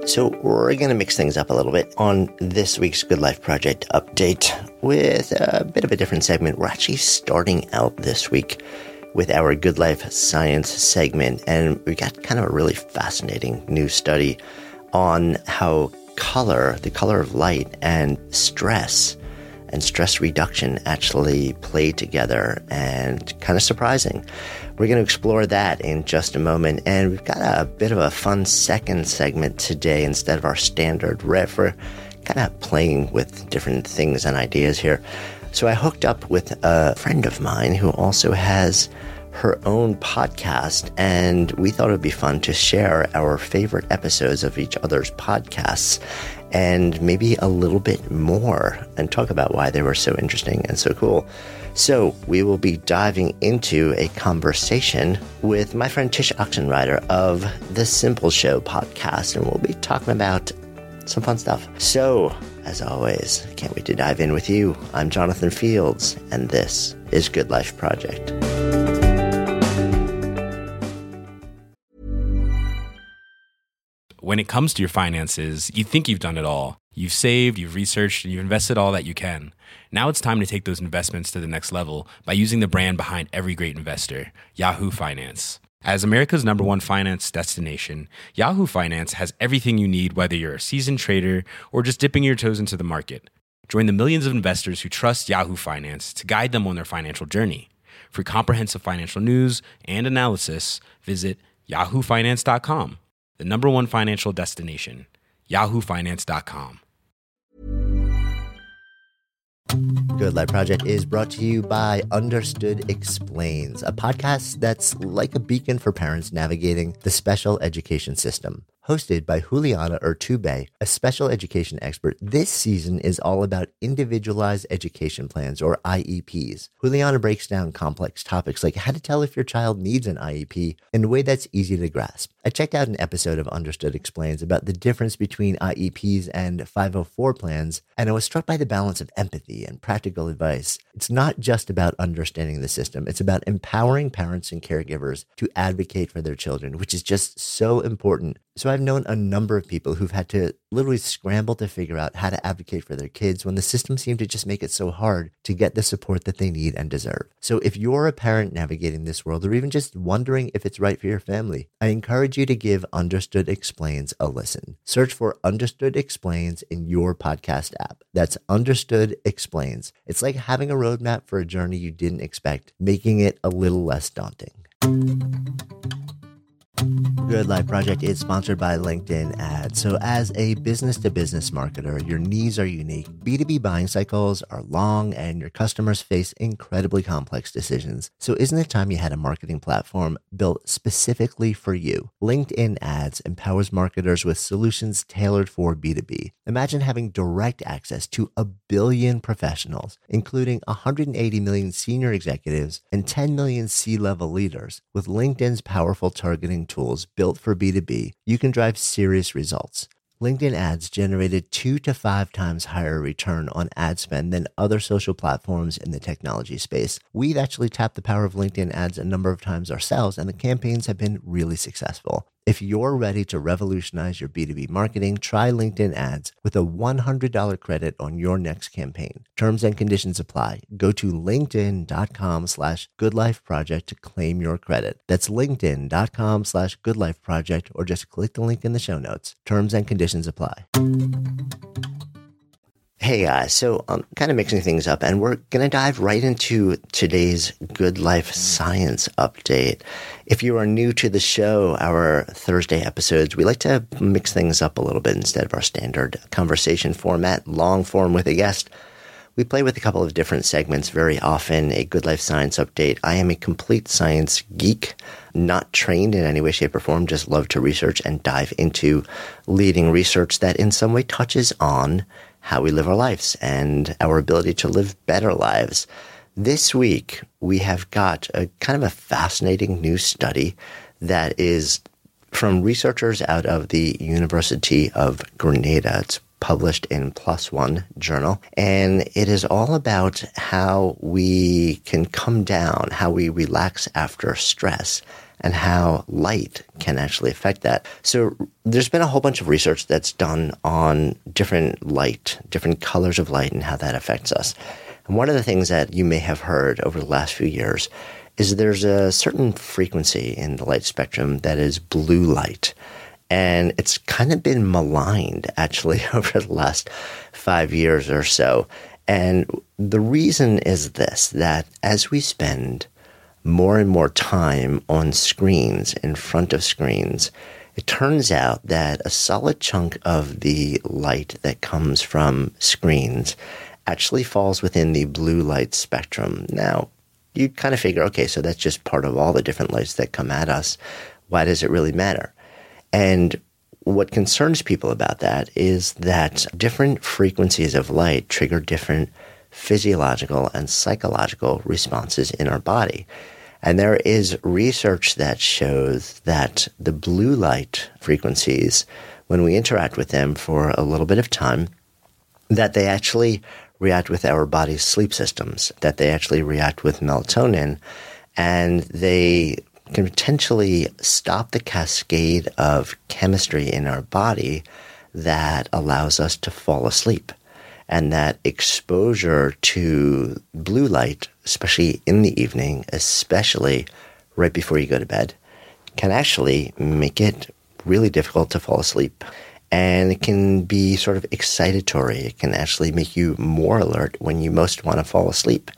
So we're going to mix things up a little bit on this week's Good Life Project update with a bit of a different segment. We're actually starting out this week with our Good Life Science segment, and we got kind of a really fascinating new study on how the color of light, and stress reduction actually play together, and kind of surprising. We're going to explore that in just a moment, and we've got a bit of a fun second segment today instead of our standard riff. We're kind of playing with different things and ideas here. So I hooked up with a friend of mine who also has her own podcast, and we thought it would be fun to share our favorite episodes of each other's podcasts and maybe a little bit more and talk about why they were so interesting and so cool. So we will be diving into a conversation with my friend Tish Oxenrider of the Simple Show podcast, and we'll be talking about some fun stuff. So, as always, I can't wait to dive in with you. I'm Jonathan Fields, and this is Good Life Project. When it comes to your finances, you think you've done it all. You've saved, you've researched, and you've invested all that you can. Now it's time to take those investments to the next level by using the brand behind every great investor, Yahoo Finance. As America's #1 finance destination, Yahoo Finance has everything you need, whether you're a seasoned trader or just dipping your toes into the market. Join the millions of investors who trust Yahoo Finance to guide them on their financial journey. For comprehensive financial news and analysis, visit yahoofinance.com. The #1 financial destination, yahoofinance.com. Good Life Project is brought to you by Understood Explains, a podcast that's like a beacon for parents navigating the special education system. Hosted by Juliana Urtubey, a special education expert, this season is all about individualized education plans, or IEPs. Juliana breaks down complex topics like how to tell if your child needs an IEP in a way that's easy to grasp. I checked out an episode of Understood Explains about the difference between IEPs and 504 plans, and I was struck by the balance of empathy and practical advice. It's not just about understanding the system, it's about empowering parents and caregivers to advocate for their children, which is just so important. So I've known a number of people who've had to literally scramble to figure out how to advocate for their kids when the system seemed to just make it so hard to get the support that they need and deserve. So if you're a parent navigating this world, or even just wondering if it's right for your family, I encourage you to give Understood Explains a listen. Search for Understood Explains in your podcast app. That's Understood Explains. It's like having a roadmap for a journey you didn't expect, making it a little less daunting. Good Life Project is sponsored by LinkedIn Ads. So as a business-to-business marketer, your needs are unique. B2B buying cycles are long, and your customers face incredibly complex decisions. So isn't it time you had a marketing platform built specifically for you? LinkedIn Ads empowers marketers with solutions tailored for B2B. Imagine having direct access to 1 billion professionals, including 180 million senior executives and 10 million C-level leaders. With LinkedIn's powerful targeting tools built for B2B, you can drive serious results. LinkedIn Ads generated 2 to 5 times higher return on ad spend than other social platforms in the technology space. We've actually tapped the power of LinkedIn Ads a number of times ourselves, and the campaigns have been really successful. If you're ready to revolutionize your B2B marketing, try LinkedIn Ads with a $100 credit on your next campaign. Terms and conditions apply. Go to linkedin.com/goodlifeproject to claim your credit. That's linkedin.com/goodlifeproject, or just click the link in the show notes. Terms and conditions apply. Hey guys, so I'm kind of mixing things up, and we're going to dive right into today's Good Life Science update. If you are new to the show, our Thursday episodes, we like to mix things up a little bit instead of our standard conversation format, long form with a guest. We play with a couple of different segments very often. A Good Life Science update. I am a complete science geek, not trained in any way, shape, or form, just love to research and dive into leading research that in some way touches on how we live our lives and our ability to live better lives. This week, we have got a kind of a fascinating new study that is from researchers out of the University of Granada. It's published in PLOS ONE journal, and it is all about how we can come down, how we relax after stress, and how light can actually affect that. So there's been a whole bunch of research that's done on different light, different colors of light and how that affects us. And one of the things that you may have heard over the last few years is there's a certain frequency in the light spectrum that is blue light. And it's kind of been maligned, actually, over the last 5 years or so. And the reason is this, that as we spend more and more time on screens, in front of screens, it turns out that a solid chunk of the light that comes from screens actually falls within the blue light spectrum. Now, you kind of figure, okay, so that's just part of all the different lights that come at us. Why does it really matter? And what concerns people about that is that different frequencies of light trigger different physiological and psychological responses in our body. And there is research that shows that the blue light frequencies, when we interact with them for a little bit of time, that they actually react with our body's sleep systems, that they actually react with melatonin, and they can potentially stop the cascade of chemistry in our body that allows us to fall asleep. And that exposure to blue light, especially in the evening, especially right before you go to bed, can actually make it really difficult to fall asleep. And it can be sort of excitatory. It can actually make you more alert when you most want to fall asleep.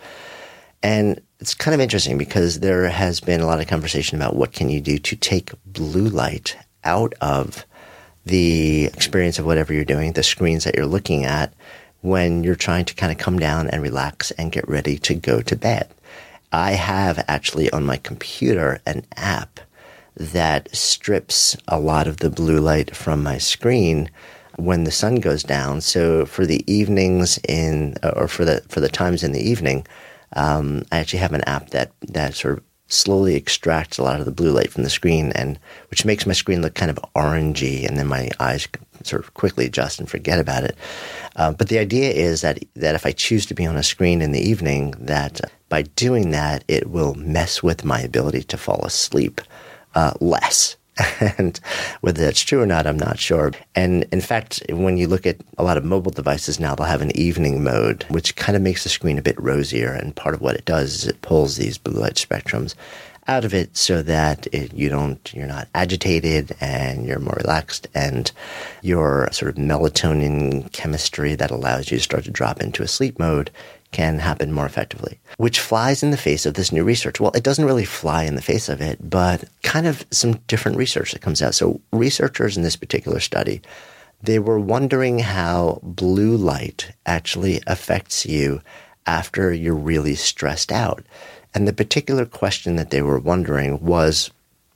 And it's kind of interesting because there has been a lot of conversation about what can you do to take blue light out of the experience of whatever you're doing, the screens that you're looking at, when you're trying to kind of come down and relax and get ready to go to bed. I have actually on my computer an app that strips a lot of the blue light from my screen when the sun goes down. So for the evenings or for the times in the evening, I actually have an app that sort of slowly extracts a lot of the blue light from the screen, and which makes my screen look kind of orangey, and then my eyes sort of quickly adjust and forget about it. But the idea is that if I choose to be on a screen in the evening, that by doing that, it will mess with my ability to fall asleep less. And whether that's true or not, I'm not sure. And in fact, when you look at a lot of mobile devices now, they'll have an evening mode, which kind of makes the screen a bit rosier. And part of what it does is it pulls these blue light spectrums out of it so that you're not agitated and you're more relaxed, and your sort of melatonin chemistry that allows you to start to drop into a sleep mode can happen more effectively, which flies in the face of this new research. Well, it doesn't really fly in the face of it, but kind of some different research that comes out. So researchers in this particular study, they were wondering how blue light actually affects you after you're really stressed out. And the particular question that they were wondering was,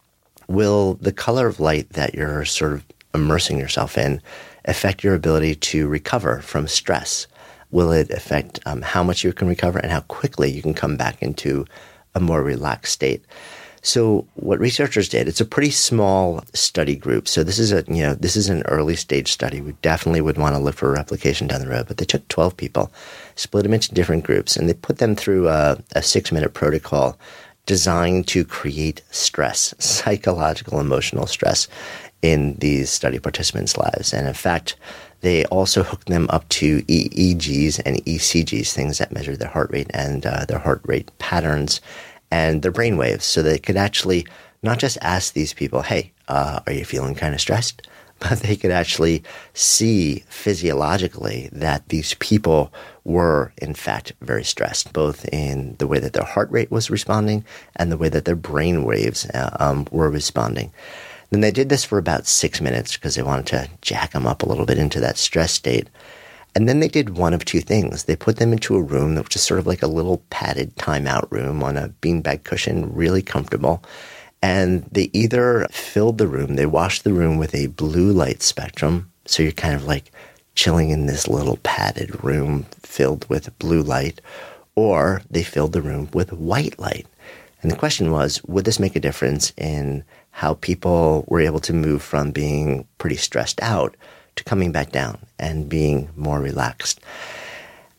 will the color of light that you're sort of immersing yourself in affect your ability to recover from stress? Will it affect how much you can recover and how quickly you can come back into a more relaxed state? So what researchers did, it's a pretty small study group. So this is an early stage study. We definitely would want to look for replication down the road. But they took 12 people, split them into different groups, and they put them through a 6-minute protocol designed to create stress, psychological, emotional stress in these study participants' lives. And in fact, they also hooked them up to EEGs and ECGs, things that measure their heart rate and their heart rate patterns and their brain waves, so they could actually not just ask these people, hey, are you feeling kind of stressed? But they could actually see physiologically that these people were, in fact, very stressed, both in the way that their heart rate was responding and the way that their brain waves were responding. Then they did this for about 6 minutes because they wanted to jack them up a little bit into that stress state. And then they did one of two things. They put them into a room that was just sort of like a little padded timeout room on a beanbag cushion, really comfortable. And they either filled the room, they washed the room with a blue light spectrum. So you're kind of like chilling in this little padded room filled with blue light, or they filled the room with white light. And the question was, would this make a difference in how people were able to move from being pretty stressed out to coming back down and being more relaxed?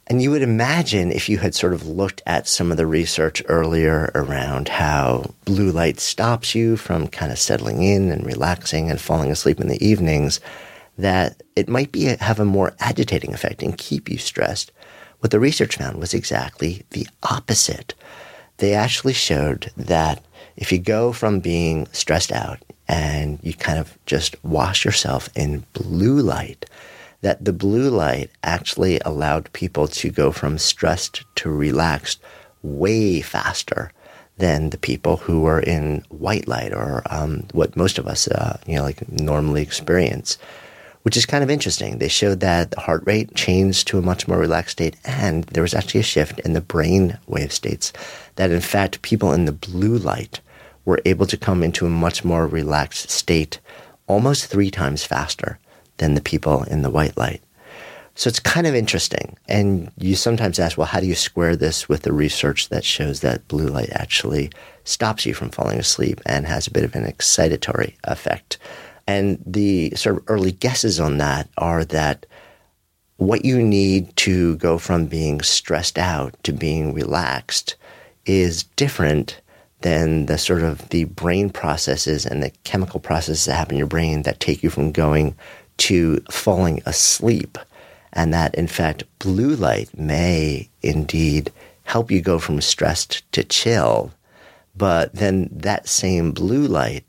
And you would imagine if you had sort of looked at some of the research earlier around how blue light stops you from kind of settling in and relaxing and falling asleep in the evenings, that it might have a more agitating effect and keep you stressed. What the research found was exactly the opposite. They actually showed that if you go from being stressed out and you kind of just wash yourself in blue light, that the blue light actually allowed people to go from stressed to relaxed way faster than the people who were in white light, or what most of us normally experience, which is kind of interesting. They showed that the heart rate changed to a much more relaxed state, and there was actually a shift in the brain wave states, that in fact people in the blue light were able to come into a much more relaxed state almost 3 times faster than the people in the white light. So it's kind of interesting. And you sometimes ask, well, how do you square this with the research that shows that blue light actually stops you from falling asleep and has a bit of an excitatory effect? And the sort of early guesses on that are that what you need to go from being stressed out to being relaxed is different than the sort of the brain processes and the chemical processes that happen in your brain that take you from going to falling asleep. And that, in fact, blue light may indeed help you go from stressed to chill, but then that same blue light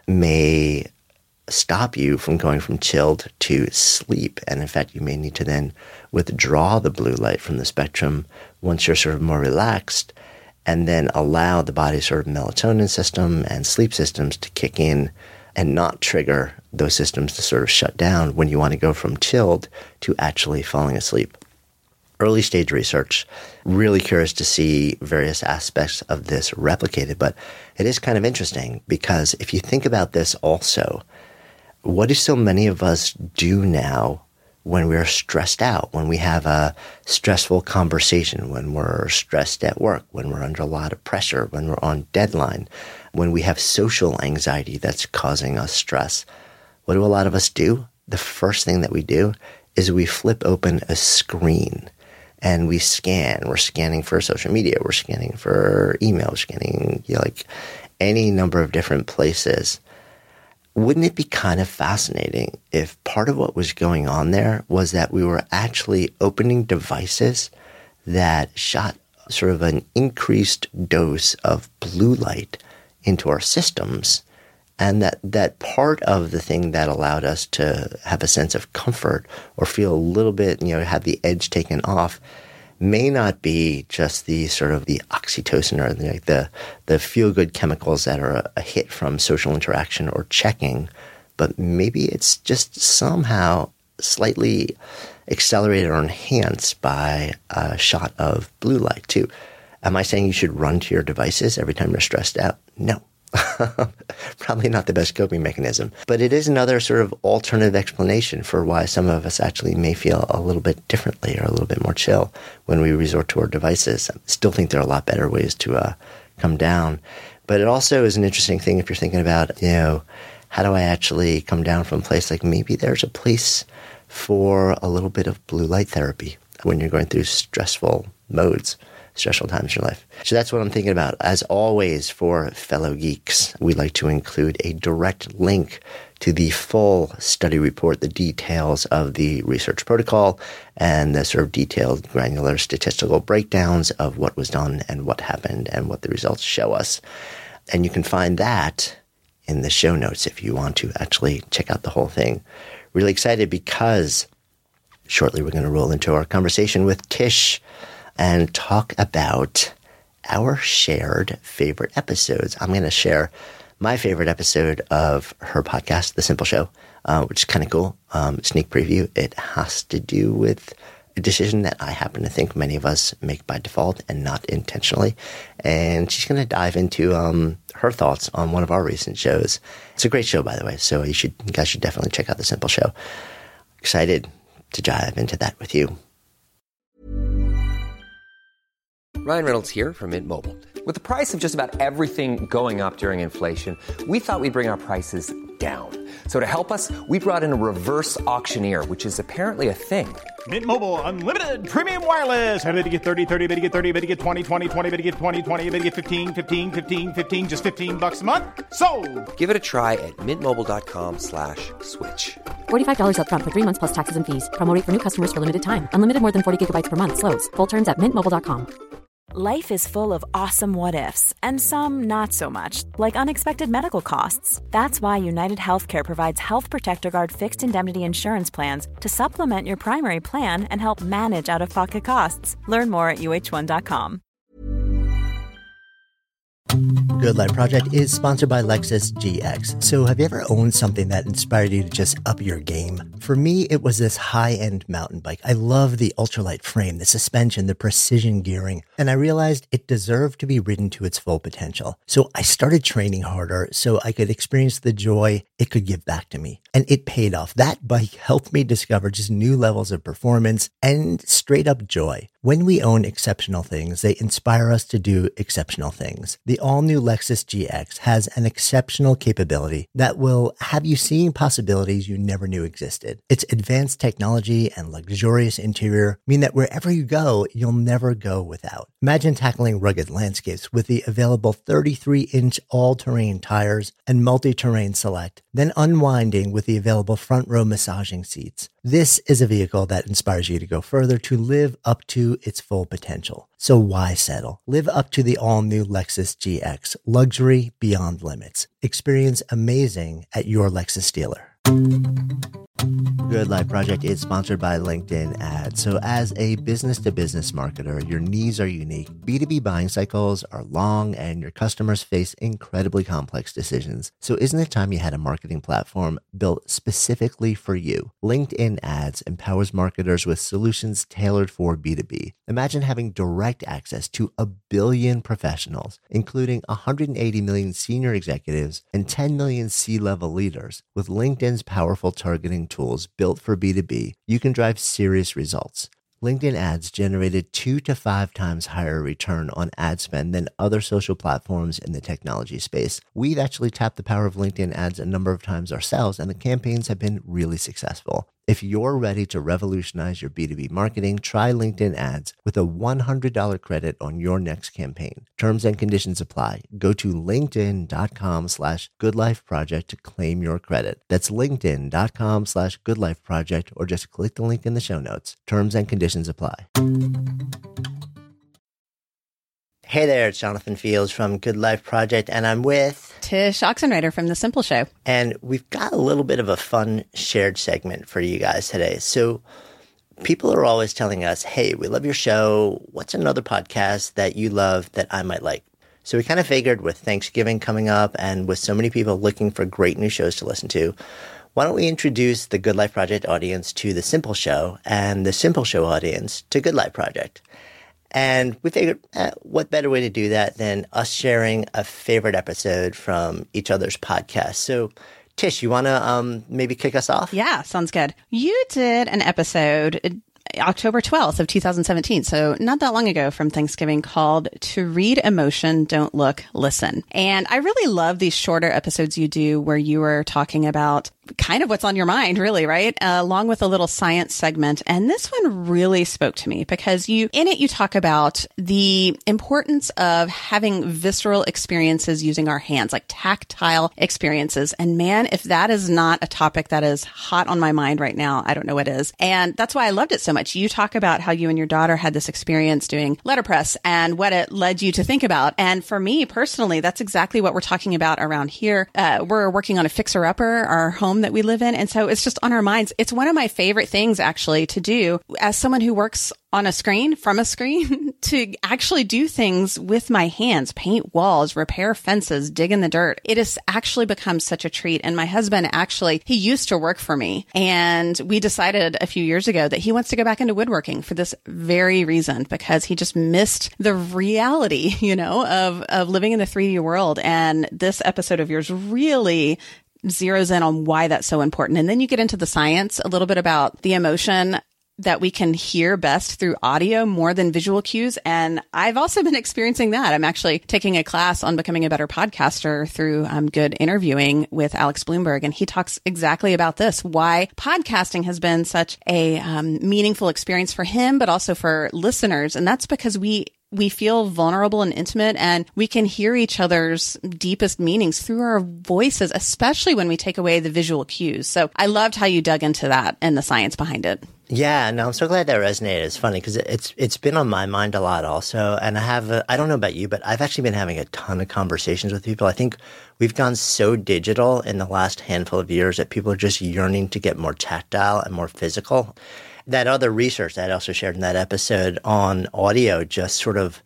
may stop you from going from chilled to sleep. And in fact, you may need to then withdraw the blue light from the spectrum once you're sort of more relaxed, and then allow the body's sort of melatonin system and sleep systems to kick in and not trigger those systems to sort of shut down when you want to go from chilled to actually falling asleep. Early stage research, really curious to see various aspects of this replicated, but it is kind of interesting because if you think about this also, what do so many of us do now when we're stressed out, when we have a stressful conversation, when we're stressed at work, when we're under a lot of pressure, when we're on deadline, when we have social anxiety that's causing us stress? What do a lot of us do? The first thing that we do is we flip open a screen and we scan. We're scanning for social media. We're scanning for email, scanning any number of different places. Wouldn't it be kind of fascinating if part of what was going on there was that we were actually opening devices that shot sort of an increased dose of blue light into our systems, and that part of the thing that allowed us to have a sense of comfort or feel a little bit, have the edge taken off, may not be just the sort of the oxytocin or the feel-good chemicals that are a hit from social interaction or checking, but maybe it's just somehow slightly accelerated or enhanced by a shot of blue light too. Am I saying you should run to your devices every time you're stressed out? No. Probably not the best coping mechanism. But it is another sort of alternative explanation for why some of us actually may feel a little bit differently or a little bit more chill when we resort to our devices. I still think there are a lot better ways to come down. But it also is an interesting thing if you're thinking about, how do I actually come down from a place? Like maybe there's a place for a little bit of blue light therapy when you're going through stressful modes, stressful times in your life. So that's what I'm thinking about. As always, for fellow geeks, we like to include a direct link to the full study report, the details of the research protocol, and the sort of detailed granular statistical breakdowns of what was done and what happened and what the results show us. And you can find that in the show notes if you want to actually check out the whole thing. Really excited because shortly we're going to roll into our conversation with Tish and talk about our shared favorite episodes. I'm going to share my favorite episode of her podcast, The Simple Show, which is kind of cool. Sneak preview. It has to do with a decision that I happen to think many of us make by default and not intentionally. And she's going to dive into her thoughts on one of our recent shows. It's a great show, by the way, so you guys should definitely check out The Simple Show. Excited to dive into that with you. Ryan Reynolds here from Mint Mobile. With the price of just about everything going up during inflation, we thought we'd bring our prices down. So to help us, we brought in a reverse auctioneer, which is apparently a thing. Mint Mobile Unlimited Premium Wireless. How to get 30, 30, bit to get 30, bit to get 20, 20, 20, bit to get 20, 20, bit to get 15, 15, 15, 15, just $15 a month? Sold! Give it a try at mintmobile.com/switch. $45 up front for 3 months plus taxes and fees. Promo rate for new customers for limited time. Unlimited more than 40 gigabytes per month. Slows full terms at mintmobile.com. Life is full of awesome what-ifs, and some not so much, like unexpected medical costs. That's why United Healthcare provides Health Protector Guard fixed indemnity insurance plans to supplement your primary plan and help manage out-of-pocket costs. Learn more at uh1.com. Good Life Project is sponsored by Lexus GX. So have you ever owned something that inspired you to just up your game? For me, it was this high-end mountain bike. I love the ultralight frame, the suspension, the precision gearing, and I realized it deserved to be ridden to its full potential. So I started training harder so I could experience the joy it could give back to me. And it paid off. That bike helped me discover just new levels of performance and straight up joy. When we own exceptional things, they inspire us to do exceptional things. The all-new Lexus GX has an exceptional capability that will have you seeing possibilities you never knew existed. Its advanced technology and luxurious interior mean that wherever you go, you'll never go without. Imagine tackling rugged landscapes with the available 33-inch all-terrain tires and multi-terrain select, then unwinding with the available front row massaging seats. This is a vehicle that inspires you to go further, to live up to its full potential. So why settle? Live up to the all-new Lexus GX, luxury beyond limits. Experience amazing at your Lexus dealer. Good Life Project is sponsored by LinkedIn Ads. So as a business-to-business marketer, your needs are unique. B2B buying cycles are long and your customers face incredibly complex decisions. So isn't it time you had a marketing platform built specifically for you? LinkedIn Ads empowers marketers with solutions tailored for B2B. Imagine having direct access to 1 billion professionals, including 180 million senior executives and 10 million C-level leaders. With LinkedIn's powerful targeting tools built for B2B, you can drive serious results. LinkedIn Ads generated 2 to 5 times higher return on ad spend than other social platforms in the technology space. We've actually tapped the power of LinkedIn Ads a number of times ourselves, and the campaigns have been really successful. If you're ready to revolutionize your B2B marketing, try LinkedIn Ads with a $100 credit on your next campaign. Terms and conditions apply. Go to linkedin.com/goodlifeproject to claim your credit. That's linkedin.com/goodlifeproject, or just click the link in the show notes. Terms and conditions apply. Hey there, it's Jonathan Fields from Good Life Project, and I'm with Tish Oxenreider from The Simple Show. And we've got a little bit of a fun shared segment for you guys today. So people are always telling us, hey, we love your show. What's another podcast that you love that I might like? So we kind of figured with Thanksgiving coming up and with so many people looking for great new shows to listen to, why don't we introduce the Good Life Project audience to The Simple Show and the Simple Show audience to Good Life Project? And we figured, what better way to do that than us sharing a favorite episode from each other's podcast. So, Tish, you want to maybe kick us off? Yeah, sounds good. You did an episode October 12th of 2017, so not that long ago from Thanksgiving, called To Read Emotion, Don't Look, Listen. And I really love these shorter episodes you do where you are talking about kind of what's on your mind, really, right? Along with a little science segment. And this one really spoke to me because in it, you talk about the importance of having visceral experiences using our hands, like tactile experiences. And man, if that is not a topic that is hot on my mind right now, I don't know what is. And that's why I loved it so much. You talk about how you and your daughter had this experience doing letterpress and what it led you to think about. And for me personally, that's exactly what we're talking about around here. We're working on a fixer-upper, our home that we live in. And so it's just on our minds. It's one of my favorite things actually to do as someone who works on a screen, from a screen, to actually do things with my hands, paint walls, repair fences, dig in the dirt. It has actually become such a treat. And my husband actually, he used to work for me. And we decided a few years ago that he wants to go back into woodworking for this very reason, because he just missed the reality, of living in the 3D world. And this episode of yours really zeroes in on why that's so important. And then you get into the science, a little bit about the emotion. that we can hear best through audio more than visual cues. And I've also been experiencing that. I'm actually taking a class on becoming a better podcaster through Good Interviewing with Alex Bloomberg. And he talks exactly about this, why podcasting has been such a meaningful experience for him, but also for listeners. And that's because we feel vulnerable and intimate, and we can hear each other's deepest meanings through our voices, especially when we take away the visual cues. So I loved how you dug into that and the science behind it. Yeah, no, I'm so glad that resonated. It's funny because it's been on my mind a lot also. And I don't know about you, but I've actually been having a ton of conversations with people. I think we've gone so digital in the last handful of years that people are just yearning to get more tactile and more physical. That other research that I also shared in that episode on audio just sort of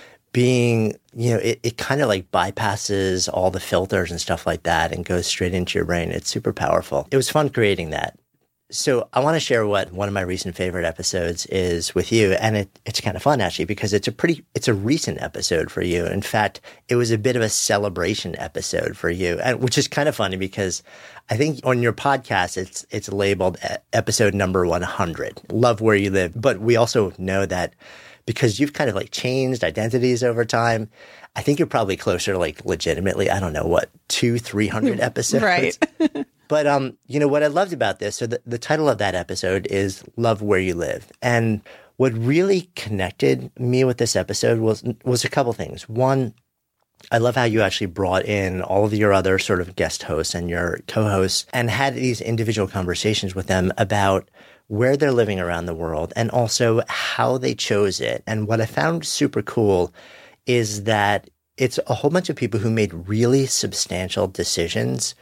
being, it kind of like bypasses all the filters and stuff like that and goes straight into your brain. It's super powerful. It was fun creating that. So I want to share what one of my recent favorite episodes is with you. And it's kind of fun actually, because it's a recent episode for you. In fact, it was a bit of a celebration episode for you, and which is kind of funny because I think on your podcast, it's labeled episode number 100, Love Where You Live. But we also know that because you've kind of like changed identities over time, I think you're probably closer to like legitimately, I don't know what, 200-300 episodes. Right. But, what I loved about this, so the title of that episode is Love Where You Live. And what really connected me with this episode was a couple things. One, I love how you actually brought in all of your other sort of guest hosts and your co-hosts and had these individual conversations with them about where they're living around the world and also how they chose it. And what I found super cool is that it's a whole bunch of people who made really substantial decisions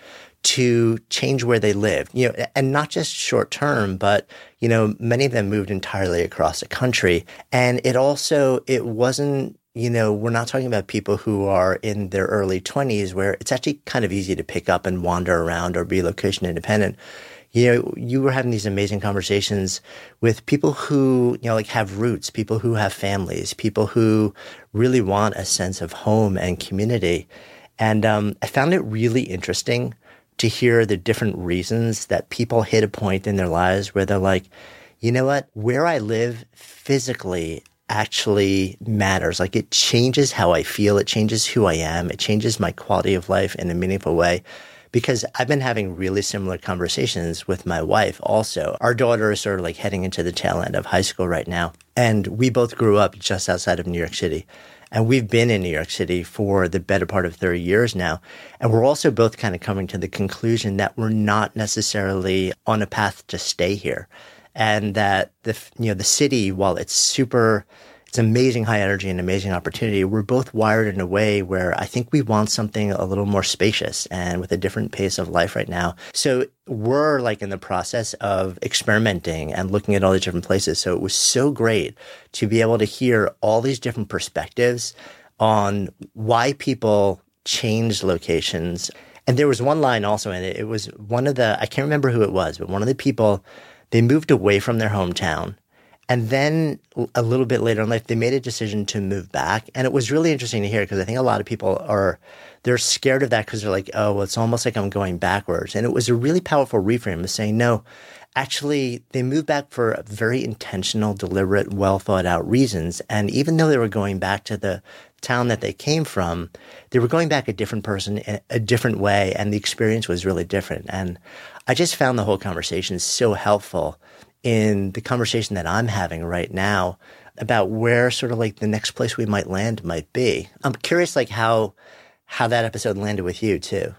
to change where they live, and not just short term, but, many of them moved entirely across the country. And it wasn't, we're not talking about people who are in their early 20s where it's actually kind of easy to pick up and wander around or be location independent. You were having these amazing conversations with people who, have roots, people who have families, people who really want a sense of home and community. And I found it really interesting to hear the different reasons that people hit a point in their lives where they're like, you know what, where I live physically actually matters. Like it changes how I feel. It changes who I am. It changes my quality of life in a meaningful way. Because I've been having really similar conversations with my wife also. Our daughter is sort of like heading into the tail end of high school right now. And we both grew up just outside of New York City. And we've been in New York City for the better part of 30 years now. And we're also both kind of coming to the conclusion that we're not necessarily on a path to stay here. And that the city, while it's amazing high energy and amazing opportunity, we're both wired in a way where I think we want something a little more spacious and with a different pace of life right now. So we're like in the process of experimenting and looking at all these different places. So it was so great to be able to hear all these different perspectives on why people change locations. And there was one line also in it. It was I can't remember who it was, but one of the people, they moved away from their hometown. And then a little bit later in life, they made a decision to move back. And it was really interesting to hear because I think a lot of people they're scared of that because they're like, oh, well, it's almost like I'm going backwards. And it was a really powerful reframe of saying, no, actually, they moved back for very intentional, deliberate, well thought out reasons. And even though they were going back to the town that they came from, they were going back a different person, a different way. And the experience was really different. And I just found the whole conversation so helpful in the conversation that I'm having right now about where sort of like the next place we might land might be. I'm curious like how that episode landed with you too.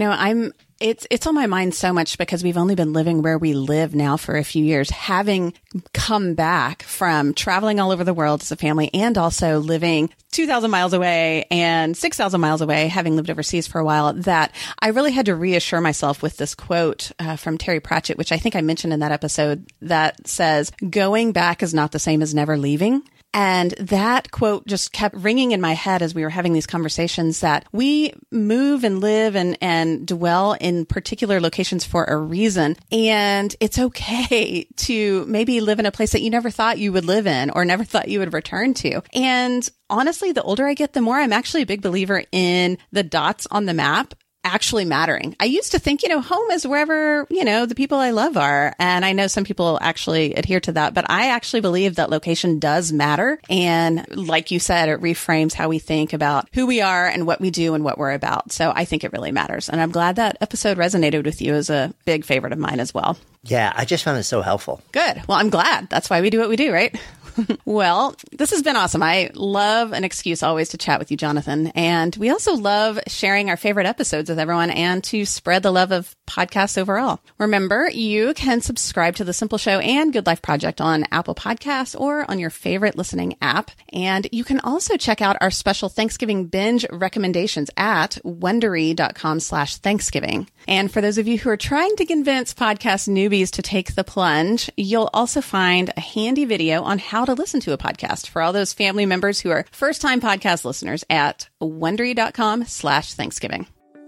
It's on my mind so much because we've only been living where we live now for a few years, having come back from traveling all over the world as a family and also living 2,000 miles away and 6,000 miles away, having lived overseas for a while, that I really had to reassure myself with this quote from Terry Pratchett, which I think I mentioned in that episode, that says, going back is not the same as never leaving. And that quote just kept ringing in my head as we were having these conversations, that we move and live and dwell in particular locations for a reason. And it's okay to maybe live in a place that you never thought you would live in or never thought you would return to. And honestly, the older I get, the more I'm actually a big believer in the dots on the map actually mattering. I used to think, home is wherever, the people I love are. And I know some people actually adhere to that, but I actually believe that location does matter. And like you said, it reframes how we think about who we are and what we do and what we're about. So I think it really matters. And I'm glad that episode resonated with you as a big favorite of mine as well. Yeah, I just found it so helpful. Good. Well, I'm glad. That's why we do what we do, right? Well, this has been awesome. I love an excuse always to chat with you, Jonathan. And we also love sharing our favorite episodes with everyone and to spread the love of podcasts overall. Remember, you can subscribe to The Simple Show and Good Life Project on Apple Podcasts or on your favorite listening app. And you can also check out our special Thanksgiving binge recommendations at Wondery.com/Thanksgiving. And for those of you who are trying to convince podcast newbies to take the plunge, you'll also find a handy video on how to listen to a podcast for all those family members who are first-time podcast listeners at Wondery.com/Thanksgiving.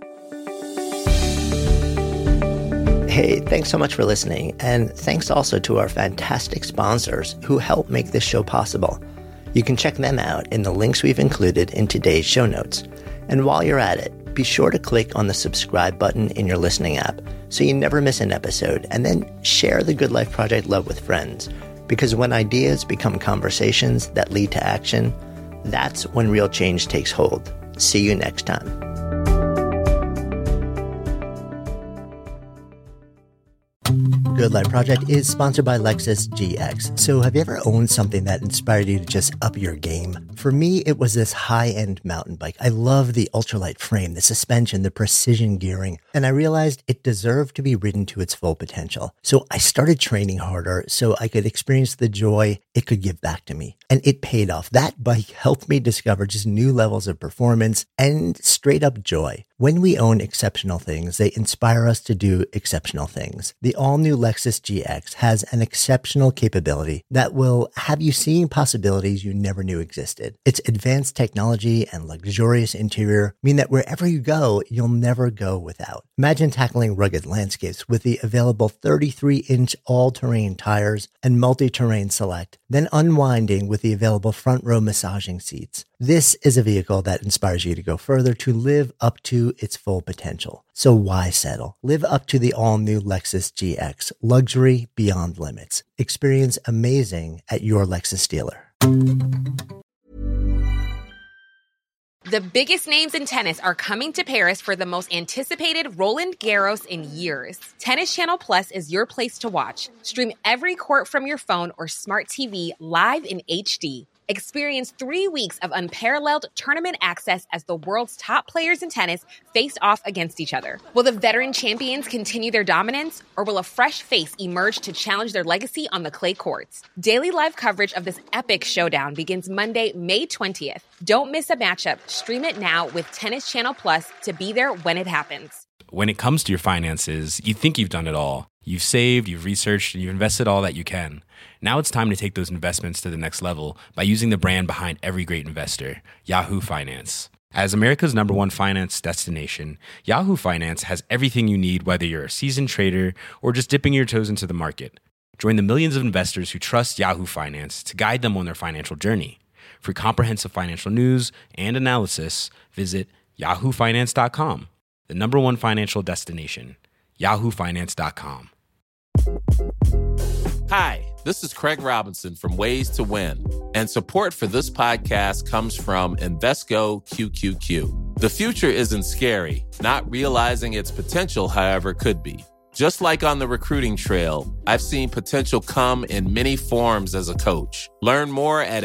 Hey, thanks so much for listening. And thanks also to our fantastic sponsors who help make this show possible. You can check them out in the links we've included in today's show notes. And while you're at it, be sure to click on the subscribe button in your listening app so you never miss an episode, and then share the Good Life Project love with friends. Because when ideas become conversations that lead to action, that's when real change takes hold. See you next time. Good Life Project is sponsored by Lexus GX. So have you ever owned something that inspired you to just up your game? For me, it was this high-end mountain bike. I love the ultralight frame, the suspension, the precision gearing, and I realized it deserved to be ridden to its full potential. So I started training harder so I could experience the joy it could give back to me. And it paid off. That bike helped me discover just new levels of performance and straight up joy. When we own exceptional things, they inspire us to do exceptional things. The all-new Lexus GX has an exceptional capability that will have you seeing possibilities you never knew existed. Its advanced technology and luxurious interior mean that wherever you go, you'll never go without. Imagine tackling rugged landscapes with the available 33-inch all-terrain tires and multi-terrain select, then unwinding with the available front-row massaging seats. This is a vehicle that inspires you to go further, to live up to its full potential. So why settle? Live up to the all-new Lexus GX, luxury beyond limits. Experience amazing at your Lexus dealer. The biggest names in tennis are coming to Paris for the most anticipated Roland Garros in years. Tennis Channel Plus is your place to watch. Stream every court from your phone or smart TV live in HD. Experience 3 weeks of unparalleled tournament access as the world's top players in tennis face off against each other. Will the veteran champions continue their dominance, or will a fresh face emerge to challenge their legacy on the clay courts? Daily live coverage of this epic showdown begins Monday, May 20th. Don't miss a matchup. Stream it now with Tennis Channel Plus to be there when it happens. When it comes to your finances, you think you've done it all. You've saved, you've researched, and you've invested all that you can. Now it's time to take those investments to the next level by using the brand behind every great investor, Yahoo Finance. As America's #1 finance destination, Yahoo Finance has everything you need, whether you're a seasoned trader or just dipping your toes into the market. Join the millions of investors who trust Yahoo Finance to guide them on their financial journey. For comprehensive financial news and analysis, visit yahoofinance.com, the #1 financial destination, yahoofinance.com. Hi, this is Craig Robinson from Ways to Win, and support for this podcast comes from Invesco QQQ. The future isn't scary. Not realizing its potential, however, could be. Just like on the recruiting trail, I've seen potential come in many forms as a coach. Learn more at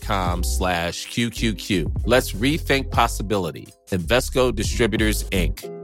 Invesco.com/QQQ. Let's rethink possibility. Invesco Distributors, Inc.